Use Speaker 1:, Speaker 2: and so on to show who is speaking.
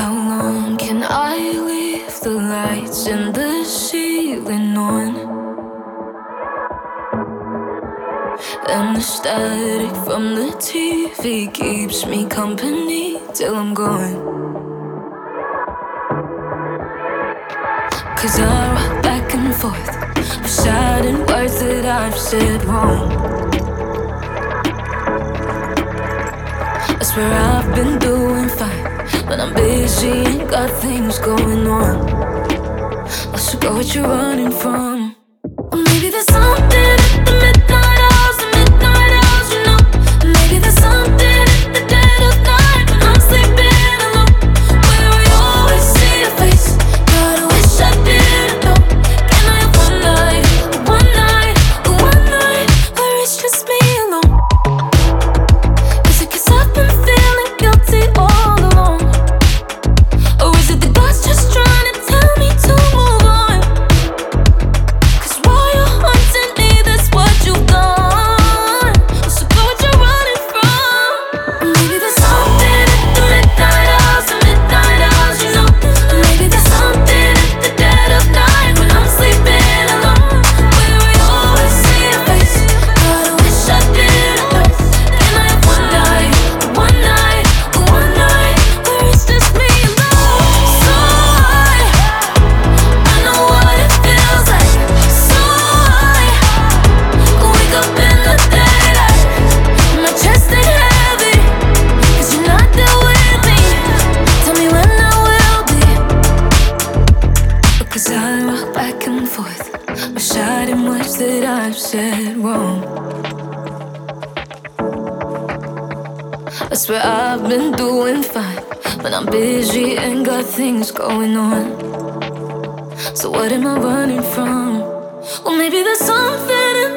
Speaker 1: How long can I leave the lights in the ceiling on? And the static from the TV keeps me company till I'm gone. 'Cause I rock back and forth, reciting words that I've said wrong. I swear I've been doing fine, but I'm busy and got things going on. I should go what you're running from. Or maybe there's something at the midnight hours, you know. Maybe there's something at the dead of night when I'm sleeping alone, where we always see your face. God, I wish I didn't know. Can I have one night where it's just me alone? Is it 'cause I've been feeling guilty all along? Or is it the God's just trying to tell me to move on? 'Cause while you're haunting me, that's what you've done. So go what you're running from. Maybe there's something at the midnight hours, you know. Maybe there's something at the dead of night when I'm sleeping alone, where we always see your face. God, I wish I didn't know. Can I have one night where it's just me alone? So I know what it feels like. So I wake up in the daylight, my chest ain't heavy, 'cause you're not there with me. Tell me when I will be. Because I rock back and forth, reciting words that I've said wrong. I swear I've been doing fine, but I'm busy and got things going on. So what am I running from? Well, maybe there's something in